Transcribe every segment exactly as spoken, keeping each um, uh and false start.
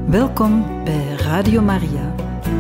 Welkom bij Radio Maria.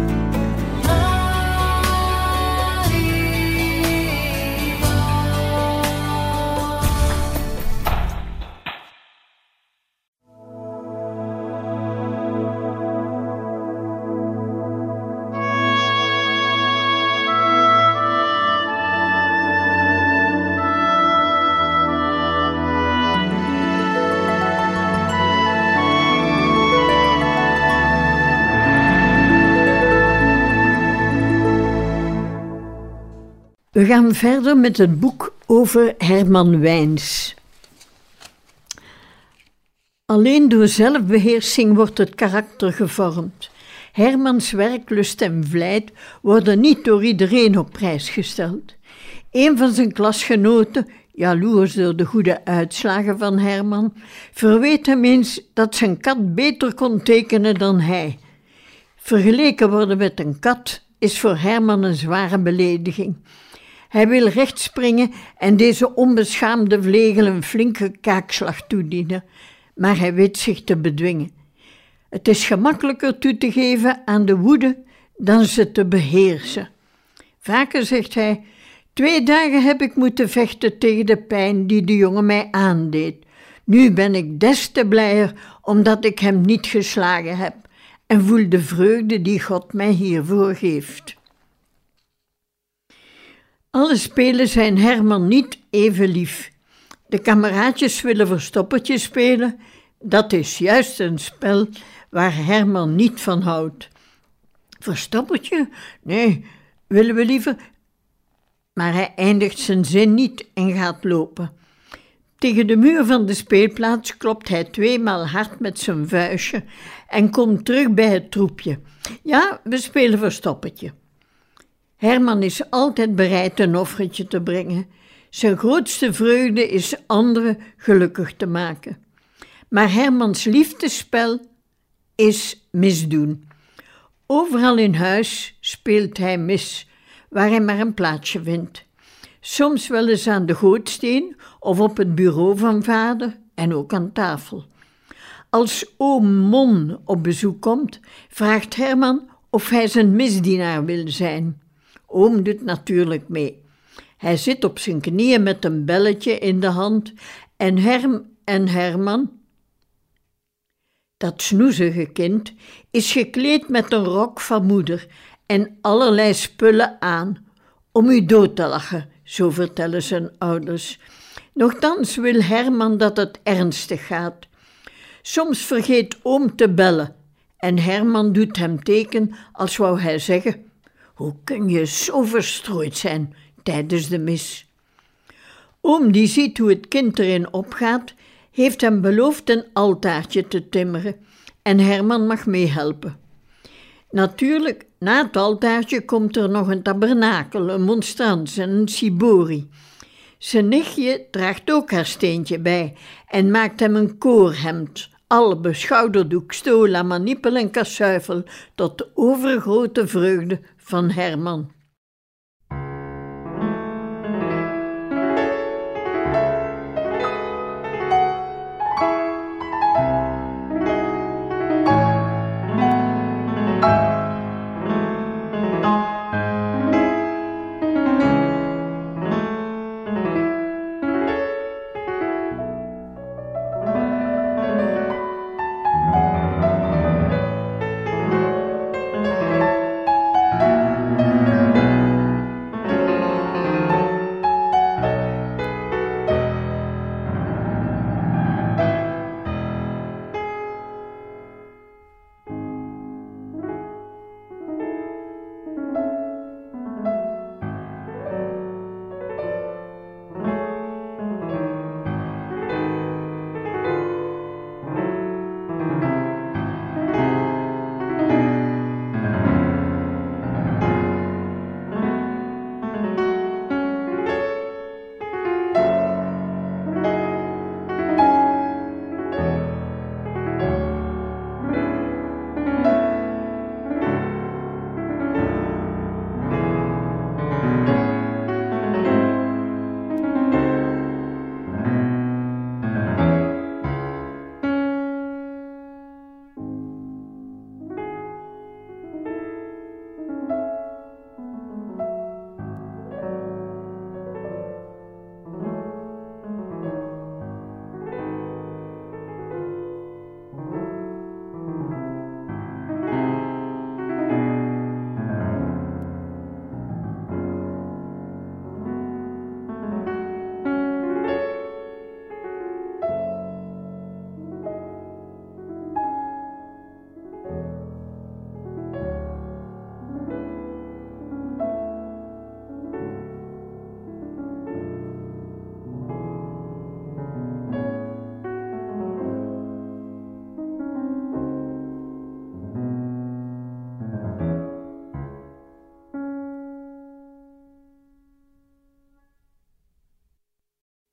We gaan verder met het boek over Herman Wijns. Alleen door zelfbeheersing wordt het karakter gevormd. Hermans werklust en vlijt worden niet door iedereen op prijs gesteld. Een van zijn klasgenoten, jaloers door de goede uitslagen van Herman, verweet hem eens dat zijn kat beter kon tekenen dan hij. Vergeleken worden met een kat is voor Herman een zware belediging. Hij wil recht springen en deze onbeschaamde vlegel een flinke kaakslag toedienen, maar hij weet zich te bedwingen. Het is gemakkelijker toe te geven aan de woede dan ze te beheersen. Vaker zegt hij: twee dagen heb ik moeten vechten tegen de pijn die de jongen mij aandeed. Nu ben ik des te blijer omdat ik hem niet geslagen heb en voel de vreugde die God mij hiervoor geeft. Alle spelen zijn Herman niet even lief. De kameraadjes willen verstoppertje spelen. Dat is juist een spel waar Herman niet van houdt. Verstoppertje? Nee, willen we liever... Maar hij eindigt zijn zin niet en gaat lopen. Tegen de muur van de speelplaats klopt hij tweemaal hard met zijn vuistje en komt terug bij het troepje. Ja, we spelen verstoppertje. Herman is altijd bereid een offertje te brengen. Zijn grootste vreugde is anderen gelukkig te maken. Maar Hermans liefdesspel is misdoen. Overal in huis speelt hij mis, waar hij maar een plaatsje vindt. Soms wel eens aan de gootsteen of op het bureau van vader en ook aan tafel. Als oom Mon op bezoek komt, vraagt Herman of hij zijn misdienaar wil zijn. Oom doet natuurlijk mee. Hij zit op zijn knieën met een belletje in de hand en, Herm en Herman, dat snoezige kind, is gekleed met een rok van moeder en allerlei spullen aan, om u dood te lachen, zo vertellen zijn ouders. Nochtans wil Herman dat het ernstig gaat. Soms vergeet oom te bellen en Herman doet hem teken als wou hij zeggen: hoe kun je zo verstrooid zijn tijdens de mis? Oom, die ziet hoe het kind erin opgaat, heeft hem beloofd een altaartje te timmeren en Herman mag meehelpen. Natuurlijk, na het altaartje komt er nog een tabernakel, een monstrans en een cibori. Zijn nichtje draagt ook haar steentje bij en maakt hem een koorhemd, albe, schouderdoek, stola, manipel en kasuifel, tot de overgrote vreugde van Herman.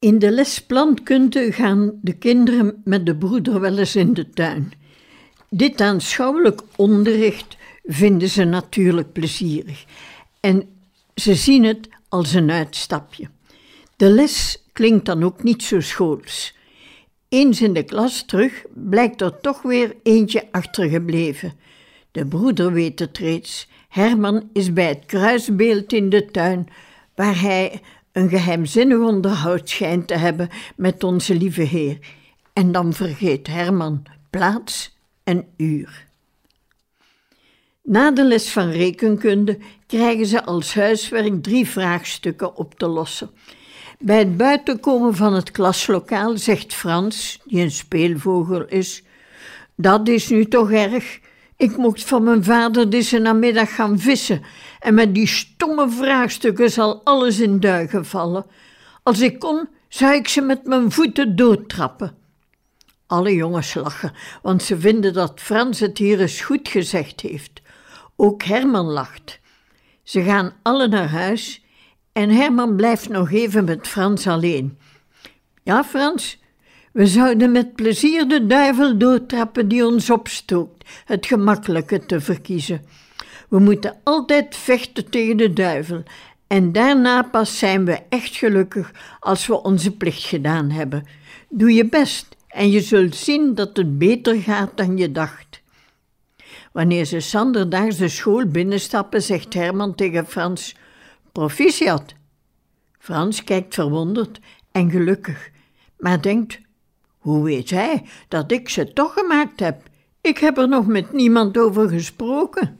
In de les plantkunde gaan de kinderen met de broeder wel eens in de tuin. Dit aanschouwelijk onderricht vinden ze natuurlijk plezierig en ze zien het als een uitstapje. De les klinkt dan ook niet zo schools. Eens in de klas terug blijkt er toch weer eentje achtergebleven. De broeder weet het reeds. Herman is bij het kruisbeeld in de tuin, waar hij een geheimzinnig onderhoud schijnt te hebben met onze lieve Heer. En dan vergeet Herman plaats en uur. Na de les van rekenkunde krijgen ze als huiswerk drie vraagstukken op te lossen. Bij het buitenkomen van het klaslokaal zegt Frans, die een speelvogel is: "Dat is nu toch erg. Ik mocht van mijn vader deze namiddag gaan vissen en met die stomme vraagstukken zal alles in duigen vallen. Als ik kon, zou ik ze met mijn voeten doodtrappen." Alle jongens lachen, want ze vinden dat Frans het hier eens goed gezegd heeft. Ook Herman lacht. Ze gaan alle naar huis en Herman blijft nog even met Frans alleen. "Ja, Frans, we zouden met plezier de duivel doodtrappen die ons opstookt, het gemakkelijke te verkiezen. We moeten altijd vechten tegen de duivel en daarna pas zijn we echt gelukkig als we onze plicht gedaan hebben. Doe je best en je zult zien dat het beter gaat dan je dacht." Wanneer ze zanderdaags de school binnenstappen, zegt Herman tegen Frans: "Proficiat." Frans kijkt verwonderd en gelukkig, maar denkt: "Hoe weet hij dat ik ze toch gemaakt heb? Ik heb er nog met niemand over gesproken."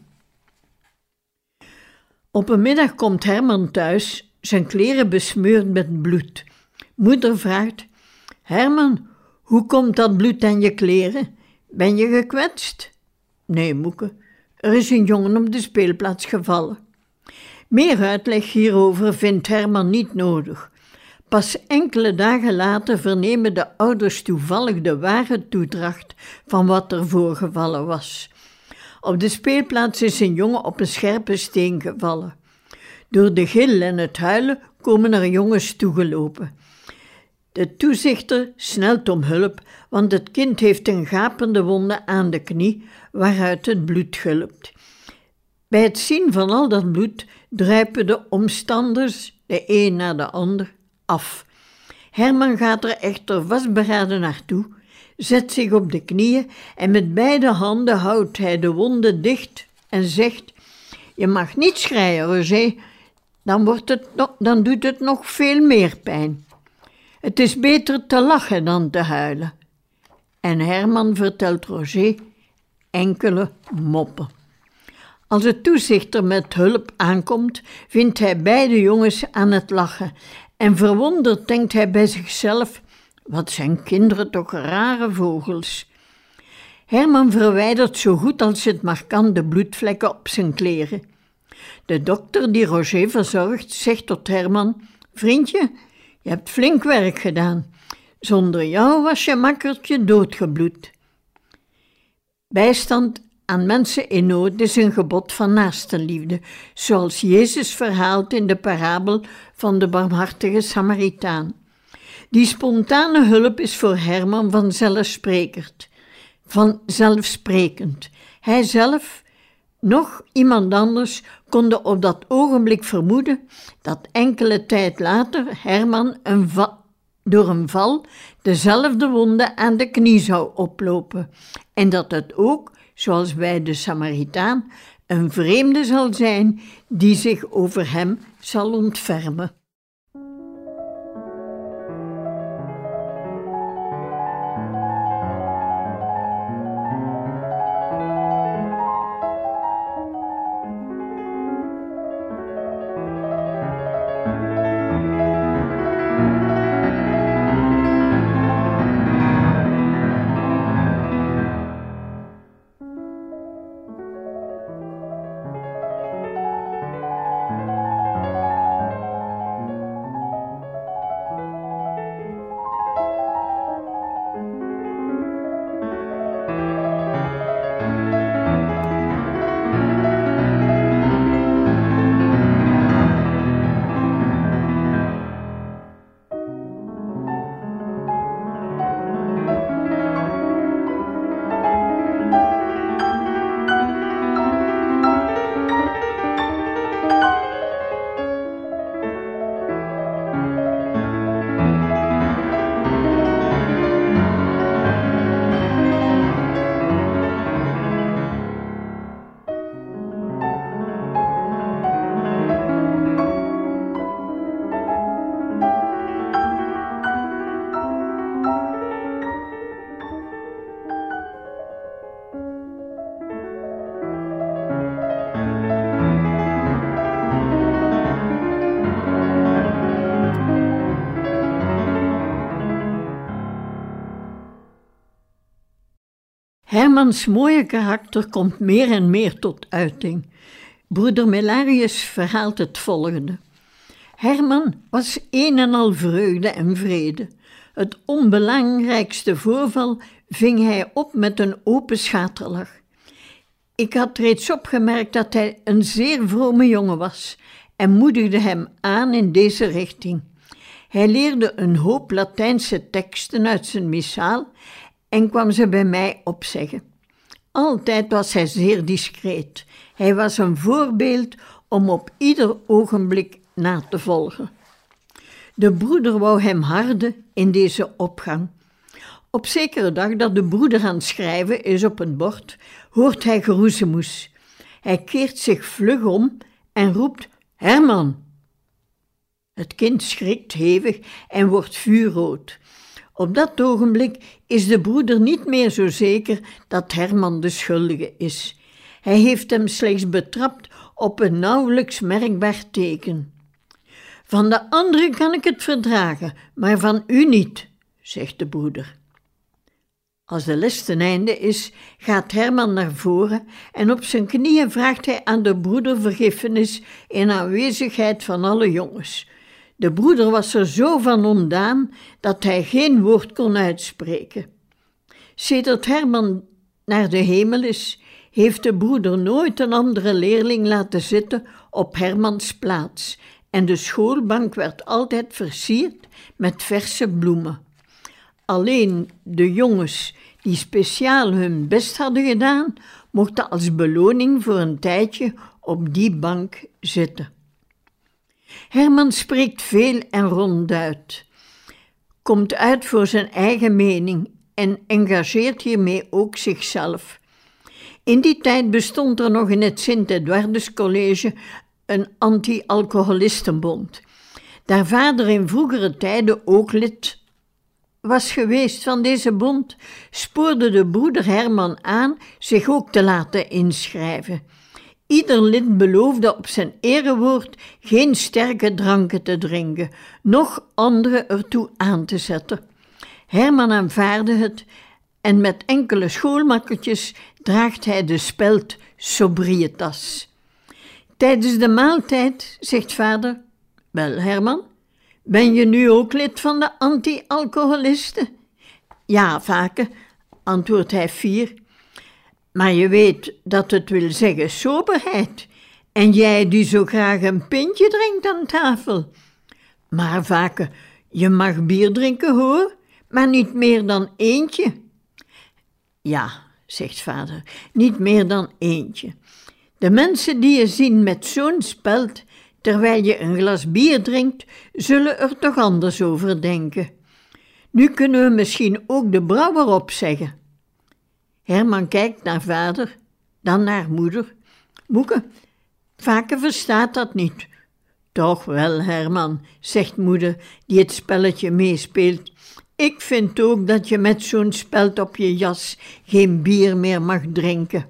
Op een middag komt Herman thuis, zijn kleren besmeurd met bloed. Moeder vraagt: "Herman, hoe komt dat bloed aan je kleren? Ben je gekwetst?" "Nee, moeke, er is een jongen op de speelplaats gevallen." Meer uitleg hierover vindt Herman niet nodig. Pas enkele dagen later vernemen de ouders toevallig de ware toedracht van wat er voorgevallen was. Op de speelplaats is een jongen op een scherpe steen gevallen. Door de gil en het huilen komen er jongens toegelopen. De toezichter snelt om hulp, want het kind heeft een gapende wonde aan de knie waaruit het bloed gulpt. Bij het zien van al dat bloed druipen de omstanders, de een na de ander, af. Herman gaat er echter vastberaden naartoe, zet zich op de knieën en met beide handen houdt hij de wonde dicht en zegt: "Je mag niet schreien, Roger, dan, wordt het no- dan doet het nog veel meer pijn. Het is beter te lachen dan te huilen." En Herman vertelt Roger enkele moppen. Als de toezichter met hulp aankomt, vindt hij beide jongens aan het lachen en verwonderd denkt hij bij zichzelf: "Wat zijn kinderen toch rare vogels." Herman verwijdert zo goed als het maar kan de bloedvlekken op zijn kleren. De dokter die Roger verzorgt zegt tot Herman: "Vriendje, je hebt flink werk gedaan. Zonder jou was je makkertje doodgebloed." Bijstand aan mensen in nood is een gebod van naastenliefde, zoals Jezus verhaalt in de parabel van de barmhartige Samaritaan. Die spontane hulp is voor Herman vanzelfsprekend. vanzelfsprekend. Hij zelf, nog iemand anders, konden op dat ogenblik vermoeden dat enkele tijd later Herman een va- door een val dezelfde wonde aan de knie zou oplopen en dat het ook, zoals bij de Samaritaan, een vreemde zal zijn die zich over hem zal ontfermen. Hermans mooie karakter komt meer en meer tot uiting. Broeder Melarius verhaalt het volgende. Herman was een en al vreugde en vrede. Het onbelangrijkste voorval ving hij op met een open schaterlach. Ik had reeds opgemerkt dat hij een zeer vrome jongen was en moedigde hem aan in deze richting. Hij leerde een hoop Latijnse teksten uit zijn missaal en kwam ze bij mij opzeggen. Altijd was hij zeer discreet. Hij was een voorbeeld om op ieder ogenblik na te volgen. De broeder wou hem harden in deze opgang. Op zekere dag dat de broeder aan het schrijven is op het bord, hoort hij geroezemoes. Hij keert zich vlug om en roept: Herman! Het kind schrikt hevig en wordt vuurrood. Op dat ogenblik is de broeder niet meer zo zeker dat Herman de schuldige is. Hij heeft hem slechts betrapt op een nauwelijks merkbaar teken. Van de anderen kan ik het verdragen, maar van u niet, zegt de broeder. Als de les ten einde is, gaat Herman naar voren en op zijn knieën vraagt hij aan de broeder vergiffenis in aanwezigheid van alle jongens. De broeder was er zo van ontdaan dat hij geen woord kon uitspreken. Sedert Herman naar de hemel is, heeft de broeder nooit een andere leerling laten zitten op Hermans plaats en de schoolbank werd altijd versierd met verse bloemen. Alleen de jongens die speciaal hun best hadden gedaan, mochten als beloning voor een tijdje op die bank zitten. Herman spreekt veel en ronduit, komt uit voor zijn eigen mening en engageert hiermee ook zichzelf. In die tijd bestond er nog in het Sint-Edwardus College een anti-alcoholistenbond. Daar vader in vroegere tijden ook lid was geweest van deze bond, spoorde de broeder Herman aan zich ook te laten inschrijven. Ieder lid beloofde op zijn erewoord geen sterke dranken te drinken, noch anderen ertoe aan te zetten. Herman aanvaarde het en met enkele schoolmakkertjes draagt hij de speld sobrietas. Tijdens de maaltijd zegt vader: Wel, Herman, ben je nu ook lid van de anti-alcoholisten? Ja, vaker, antwoordt hij fier. Maar je weet dat het wil zeggen soberheid. En jij die zo graag een pintje drinkt aan tafel. Maar vaker, je mag bier drinken hoor, maar niet meer dan eentje. Ja, zegt vader, niet meer dan eentje. De mensen die je zien met zo'n speld, terwijl je een glas bier drinkt, zullen er toch anders over denken. Nu kunnen we misschien ook de brouwer opzeggen. Herman kijkt naar vader, dan naar moeder. Moeke, vaker verstaat dat niet. Toch wel, Herman, zegt moeder, die het spelletje meespeelt. Ik vind ook dat je met zo'n speld op je jas geen bier meer mag drinken.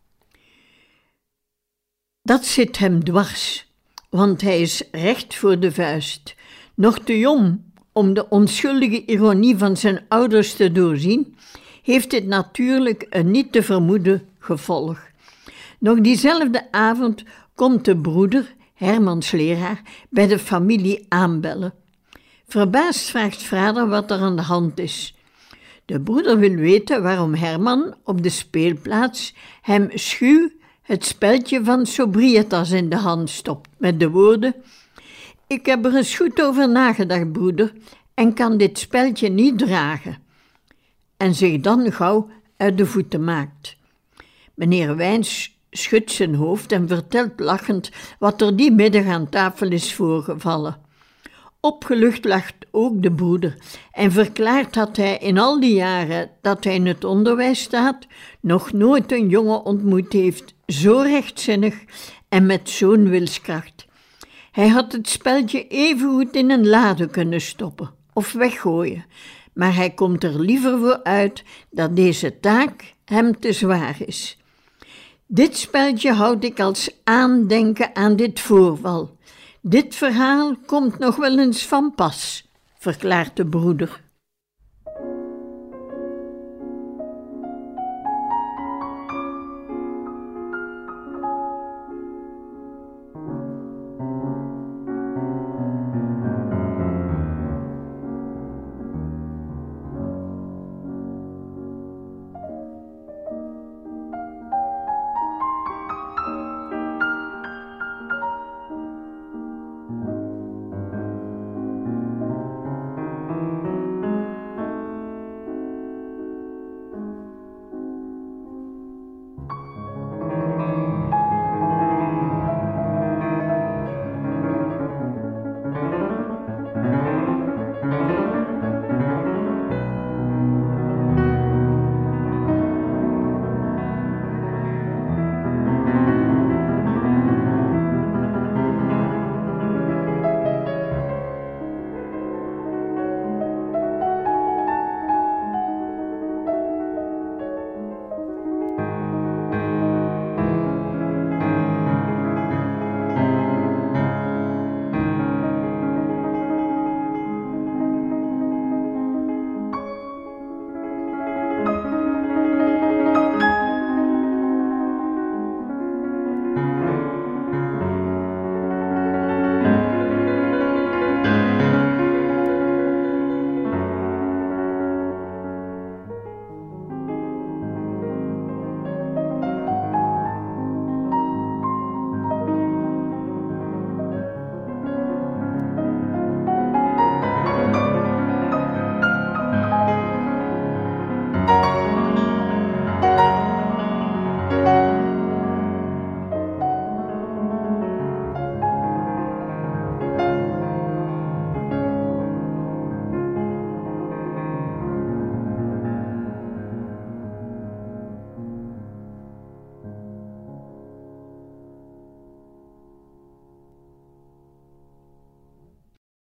Dat zit hem dwars, want hij is recht voor de vuist. Nog te jong om de onschuldige ironie van zijn ouders te doorzien, heeft dit natuurlijk een niet te vermoeden gevolg. Nog diezelfde avond komt de broeder, Hermans leraar, bij de familie aanbellen. Verbaasd vraagt vader wat er aan de hand is. De broeder wil weten waarom Herman op de speelplaats hem schuw het speldje van sobrietas in de hand stopt, met de woorden: Ik heb er eens goed over nagedacht, broeder, en kan dit speldje niet dragen. En zich dan gauw uit de voeten maakt. Meneer Wijns schudt zijn hoofd en vertelt lachend wat er die middag aan tafel is voorgevallen. Opgelucht lacht ook de broeder en verklaart dat hij in al die jaren dat hij in het onderwijs staat nog nooit een jongen ontmoet heeft, zo rechtzinnig en met zo'n wilskracht. Hij had het speldje evengoed in een lade kunnen stoppen of weggooien, maar hij komt er liever voor uit dat deze taak hem te zwaar is. Dit speldje houd ik als aandenken aan dit voorval. Dit verhaal komt nog wel eens van pas, verklaart de broeder.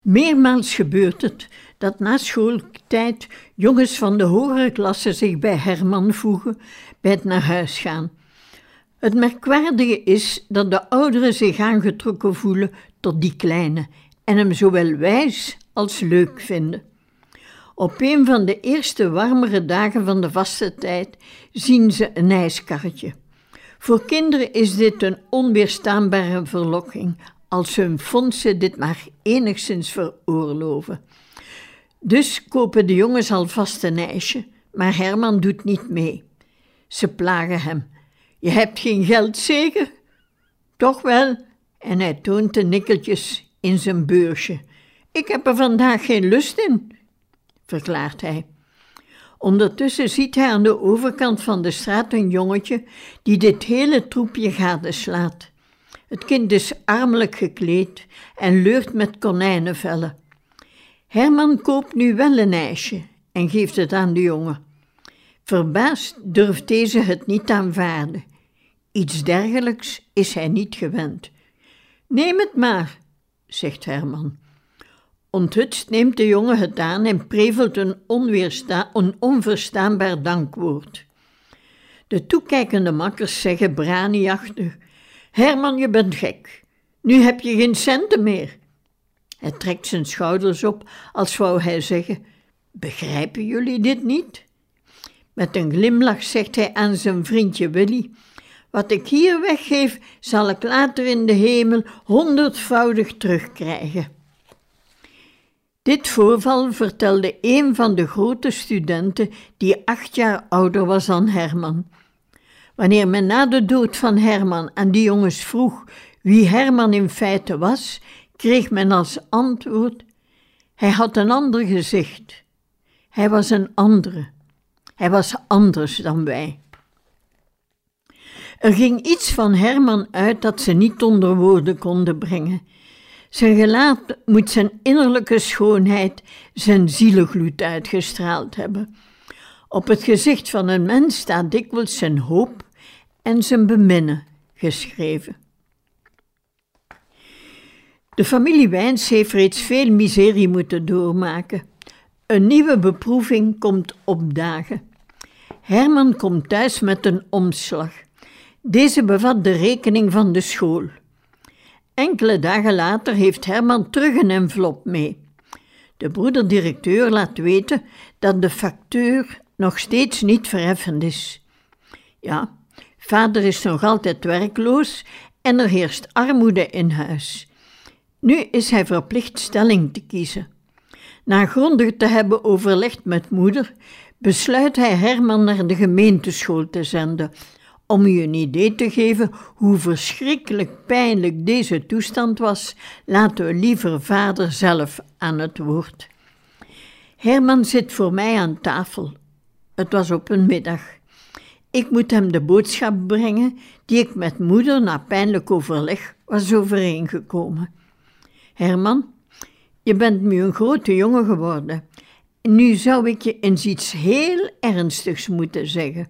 Meermaals gebeurt het dat na schooltijd jongens van de hogere klasse zich bij Herman voegen bij het naar huis gaan. Het merkwaardige is dat de ouderen zich aangetrokken voelen tot die kleine en hem zowel wijs als leuk vinden. Op een van de eerste warmere dagen van de vastentijd zien ze een ijskarretje. Voor kinderen is dit een onweerstaanbare verlokking, als hun fondsen dit maar enigszins veroorloven. Dus kopen de jongens alvast een ijsje, maar Herman doet niet mee. Ze plagen hem. Je hebt geen geld zeker? Toch wel, en hij toont de nikkeltjes in zijn beursje. Ik heb er vandaag geen lust in, verklaart hij. Ondertussen ziet hij aan de overkant van de straat een jongetje die dit hele troepje gadeslaat. Het kind is armelijk gekleed en leurt met konijnenvellen. Herman koopt nu wel een ijsje en geeft het aan de jongen. Verbaasd durft deze het niet aanvaarden. Iets dergelijks is hij niet gewend. Neem het maar, zegt Herman. Onthutst neemt de jongen het aan en prevelt een, onweersta- een onverstaanbaar dankwoord. De toekijkende makkers zeggen braniachtig: Herman, je bent gek. Nu heb je geen centen meer. Hij trekt zijn schouders op als wou hij zeggen: begrijpen jullie dit niet? Met een glimlach zegt hij aan zijn vriendje Willy: wat ik hier weggeef, zal ik later in de hemel honderdvoudig terugkrijgen. Dit voorval vertelde een van de grote studenten die acht jaar ouder was dan Herman. Wanneer men na de dood van Herman aan die jongens vroeg wie Herman in feite was, kreeg men als antwoord: hij had een ander gezicht. Hij was een andere. Hij was anders dan wij. Er ging iets van Herman uit dat ze niet onder woorden konden brengen. Zijn gelaat moet zijn innerlijke schoonheid, zijn zielengloed uitgestraald hebben. Op het gezicht van een mens staat dikwijls zijn hoop en zijn beminnen geschreven. De familie Wijns heeft reeds veel miserie moeten doormaken. Een nieuwe beproeving komt opdagen. Herman komt thuis met een omslag. Deze bevat de rekening van de school. Enkele dagen later heeft Herman terug een envelop mee. De broederdirecteur laat weten dat de factuur nog steeds niet verheffend is. Ja, vader is nog altijd werkloos en er heerst armoede in huis. Nu is hij verplicht stelling te kiezen. Na grondig te hebben overlegd met moeder, besluit hij Herman naar de gemeenteschool te zenden. Om u een idee te geven hoe verschrikkelijk pijnlijk deze toestand was, laten we liever vader zelf aan het woord. Herman zit voor mij aan tafel. Het was op een middag. Ik moet hem de boodschap brengen die ik met moeder na pijnlijk overleg was overeengekomen. Herman, je bent nu een grote jongen geworden. Nu zou ik je eens iets heel ernstigs moeten zeggen.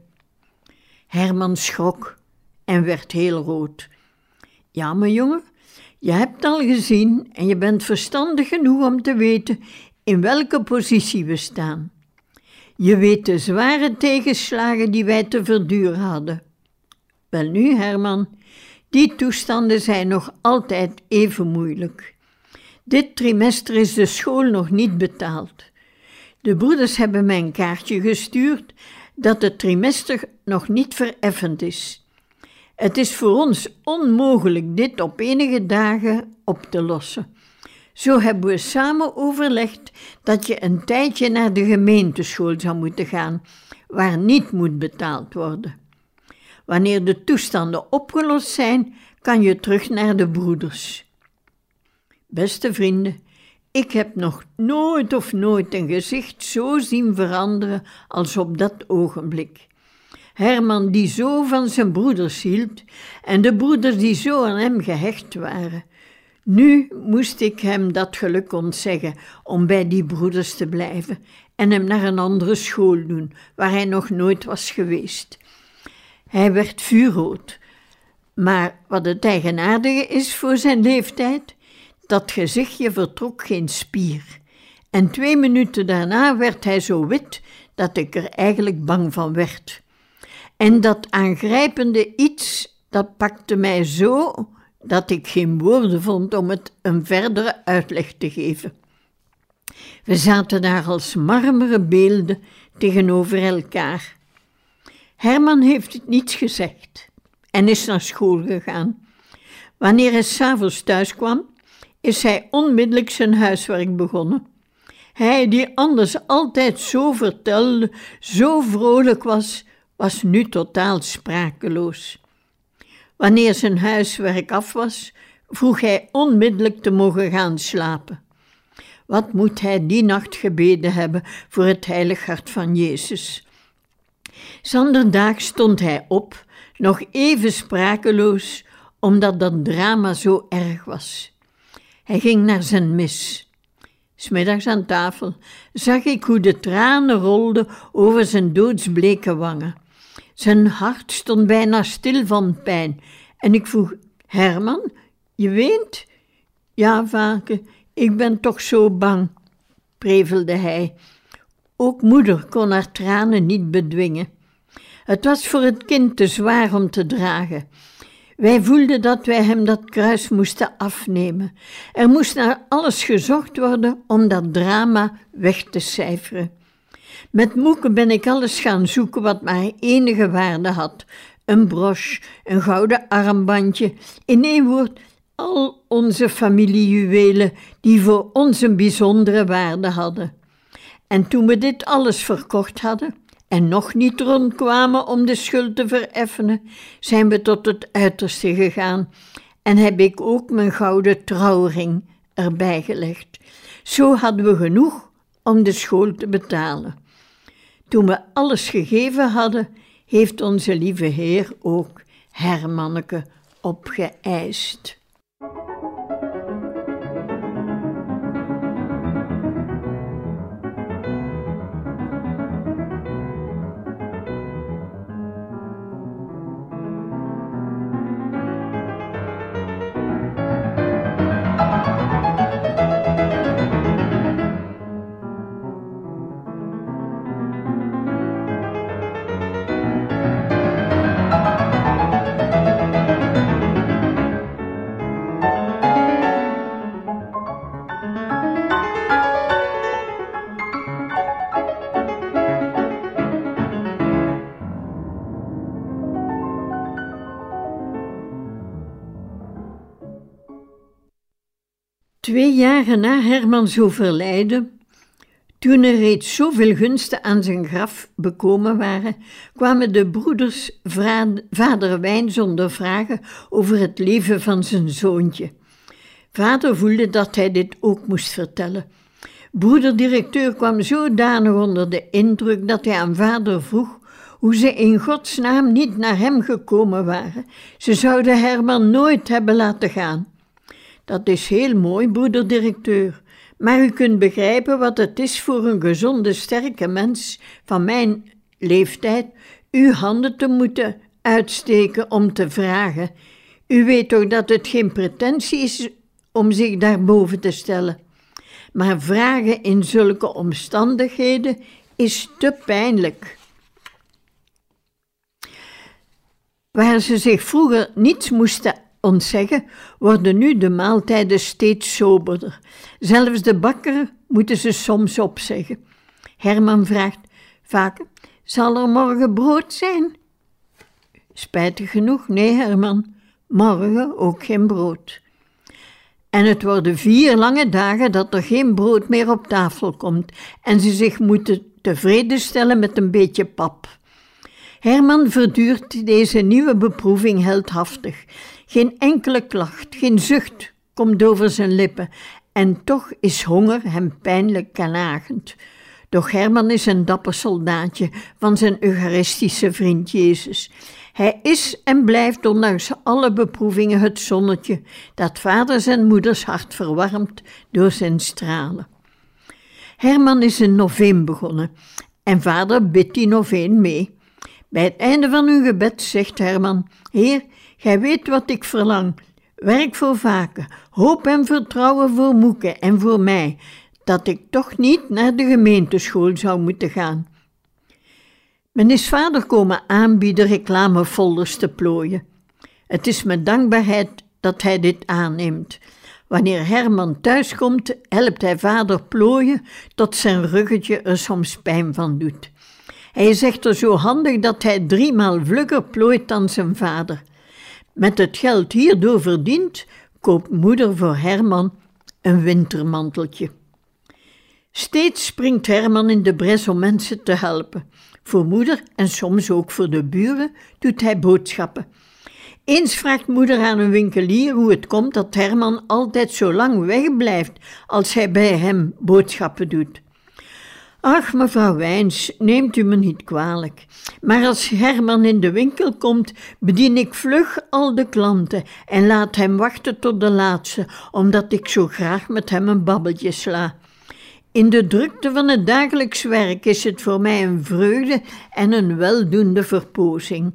Herman schrok en werd heel rood. Ja, mijn jongen, je hebt al gezien en je bent verstandig genoeg om te weten in welke positie we staan. Je weet de zware tegenslagen die wij te verduren hadden. Welnu, Herman, die toestanden zijn nog altijd even moeilijk. Dit trimester is de school nog niet betaald. De broeders hebben mij een kaartje gestuurd dat het trimester nog niet vereffend is. Het is voor ons onmogelijk dit op enige dagen op te lossen. Zo hebben we samen overlegd dat je een tijdje naar de gemeenteschool zou moeten gaan, waar niet moet betaald worden. Wanneer de toestanden opgelost zijn, kan je terug naar de broeders. Beste vrienden, ik heb nog nooit of nooit een gezicht zo zien veranderen als op dat ogenblik. Herman die zo van zijn broeders hield en de broeders die zo aan hem gehecht waren. Nu moest ik hem dat geluk ontzeggen om bij die broeders te blijven en hem naar een andere school doen, waar hij nog nooit was geweest. Hij werd vuurrood, maar wat het eigenaardige is voor zijn leeftijd, dat gezichtje vertrok geen spier. En twee minuten daarna werd hij zo wit dat ik er eigenlijk bang van werd. En dat aangrijpende iets, dat pakte mij zo dat ik geen woorden vond om het een verdere uitleg te geven. We zaten daar als marmeren beelden tegenover elkaar. Herman heeft niets gezegd en is naar school gegaan. Wanneer hij 's avonds thuis kwam, is hij onmiddellijk zijn huiswerk begonnen. Hij, die anders altijd zo vertelde, zo vrolijk was, was nu totaal sprakeloos. Wanneer zijn huiswerk af was, vroeg hij onmiddellijk te mogen gaan slapen. Wat moet hij die nacht gebeden hebben voor het heilig hart van Jezus? 'S anderdaag stond hij op, nog even sprakeloos, omdat dat drama zo erg was. Hij ging naar zijn mis. 'S middags aan tafel zag ik hoe de tranen rolden over zijn doodsbleke wangen. Zijn hart stond bijna stil van pijn en ik vroeg: Herman, je weent? Ja, vader, ik ben toch zo bang, prevelde hij. Ook moeder kon haar tranen niet bedwingen. Het was voor het kind te zwaar om te dragen. Wij voelden dat wij hem dat kruis moesten afnemen. Er moest naar alles gezocht worden om dat drama weg te cijferen. Met Moeke ben ik alles gaan zoeken wat maar enige waarde had. Een broche, een gouden armbandje, in één woord al onze familiejuwelen die voor ons een bijzondere waarde hadden. En toen we dit alles verkocht hadden en nog niet rondkwamen om de schuld te vereffenen, zijn we tot het uiterste gegaan en heb ik ook mijn gouden trouwring erbij gelegd. Zo hadden we genoeg om de school te betalen. Toen we alles gegeven hadden, heeft onze lieve Heer ook Hermanneke opgeëist. Twee jaren na Hermans overlijden, toen er reeds zoveel gunsten aan zijn graf bekomen waren, kwamen de broeders vader Wijns ondervragen over het leven van zijn zoontje. Vader voelde dat hij dit ook moest vertellen. Broeder-directeur kwam zodanig onder de indruk dat hij aan vader vroeg hoe ze in Gods naam niet naar hem gekomen waren. Ze zouden Herman nooit hebben laten gaan. Dat is heel mooi, broeder-directeur, maar u kunt begrijpen wat het is voor een gezonde, sterke mens van mijn leeftijd uw handen te moeten uitsteken om te vragen. U weet toch dat het geen pretentie is om zich daarboven te stellen. Maar vragen in zulke omstandigheden is te pijnlijk. Waar ze zich vroeger niets moesten ontzeggen, worden nu de maaltijden steeds soberder. Zelfs de bakker moeten ze soms opzeggen. Herman vraagt: Vaker, zal er morgen brood zijn? Spijtig genoeg, nee Herman, morgen ook geen brood. En het worden vier lange dagen dat er geen brood meer op tafel komt en ze zich moeten tevreden stellen met een beetje pap. Herman verduurt deze nieuwe beproeving heldhaftig. Geen enkele klacht, geen zucht komt over zijn lippen en toch is honger hem pijnlijk knagend. Doch Herman is een dapper soldaatje van zijn eucharistische vriend Jezus. Hij is en blijft ondanks alle beproevingen het zonnetje dat vaders en moeders hart verwarmt door zijn stralen. Herman is een noveen begonnen en vader bidt die noveen mee. Bij het einde van hun gebed zegt Herman: Heer, gij weet wat ik verlang. Werk voor Vaken, hoop en vertrouwen voor Moeke en voor mij, dat ik toch niet naar de gemeenteschool zou moeten gaan. Men is vader komen aanbieden reclamefolders te plooien. Het is met dankbaarheid dat hij dit aanneemt. Wanneer Herman thuiskomt, helpt hij vader plooien tot zijn ruggetje er soms pijn van doet. Hij is echter zo handig dat hij driemaal vlugger plooit dan zijn vader. Met het geld hierdoor verdiend, koopt moeder voor Herman een wintermanteltje. Steeds springt Herman in de bres om mensen te helpen. Voor moeder en soms ook voor de buren doet hij boodschappen. Eens vraagt moeder aan een winkelier hoe het komt dat Herman altijd zo lang wegblijft als hij bij hem boodschappen doet. Ach, mevrouw Wijns, neemt u me niet kwalijk. Maar als Herman in de winkel komt, bedien ik vlug al de klanten en laat hem wachten tot de laatste, omdat ik zo graag met hem een babbeltje sla. In de drukte van het dagelijks werk is het voor mij een vreugde en een weldoende verpozing.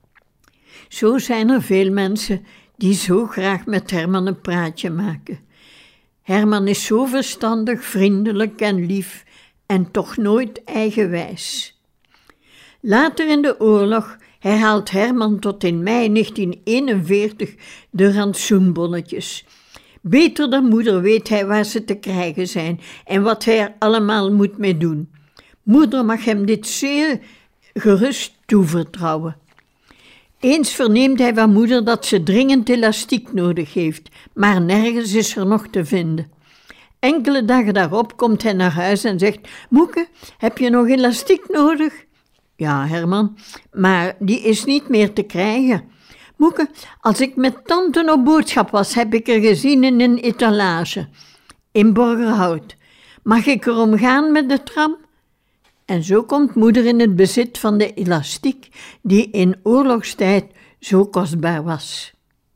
Zo zijn er veel mensen die zo graag met Herman een praatje maken. Herman is zo verstandig, vriendelijk en lief en toch nooit eigenwijs. Later in de oorlog herhaalt Herman tot in mei negentien eenenveertig de rantsoenbonnetjes. Beter dan moeder weet hij waar ze te krijgen zijn en wat hij er allemaal moet mee doen. Moeder mag hem dit zeer gerust toevertrouwen. Eens verneemt hij van moeder dat ze dringend elastiek nodig heeft, maar nergens is er nog te vinden. Enkele dagen daarop komt hij naar huis en zegt: Moeke, heb je nog elastiek nodig? Ja, Herman, maar die is niet meer te krijgen. Moeke, als ik met tante op boodschap was, heb ik er gezien in een etalage, in Borgerhout. Mag ik erom gaan met de tram? En zo komt moeder in het bezit van de elastiek die in oorlogstijd zo kostbaar was.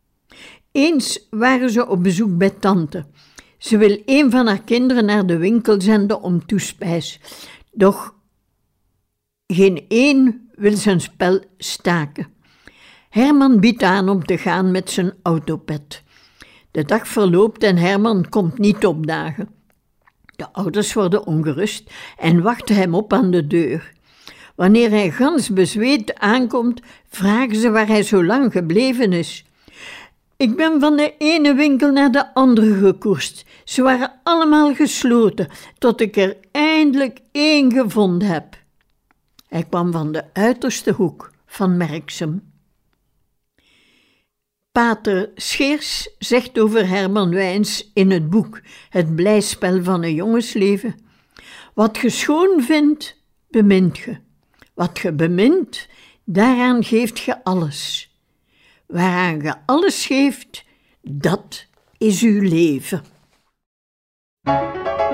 Eens waren ze op bezoek bij tante. Ze wil een van haar kinderen naar de winkel zenden om toespijs. Doch geen één wil zijn spel staken. Herman biedt aan om te gaan met zijn autopet. De dag verloopt en Herman komt niet opdagen. De ouders worden ongerust en wachten hem op aan de deur. Wanneer hij gans bezweet aankomt, vragen ze waar hij zo lang gebleven is. Ik ben van de ene winkel naar de andere gekoerst. Ze waren allemaal gesloten, tot ik er eindelijk één gevonden heb. Hij kwam van de uiterste hoek van Merksem. Pater Scheers zegt over Herman Wijns in het boek Het blijspel van een jongensleven: wat ge schoon vindt, bemint ge. Wat ge bemint, daaraan geeft ge alles. Waaraan ge alles geeft, dat is uw leven.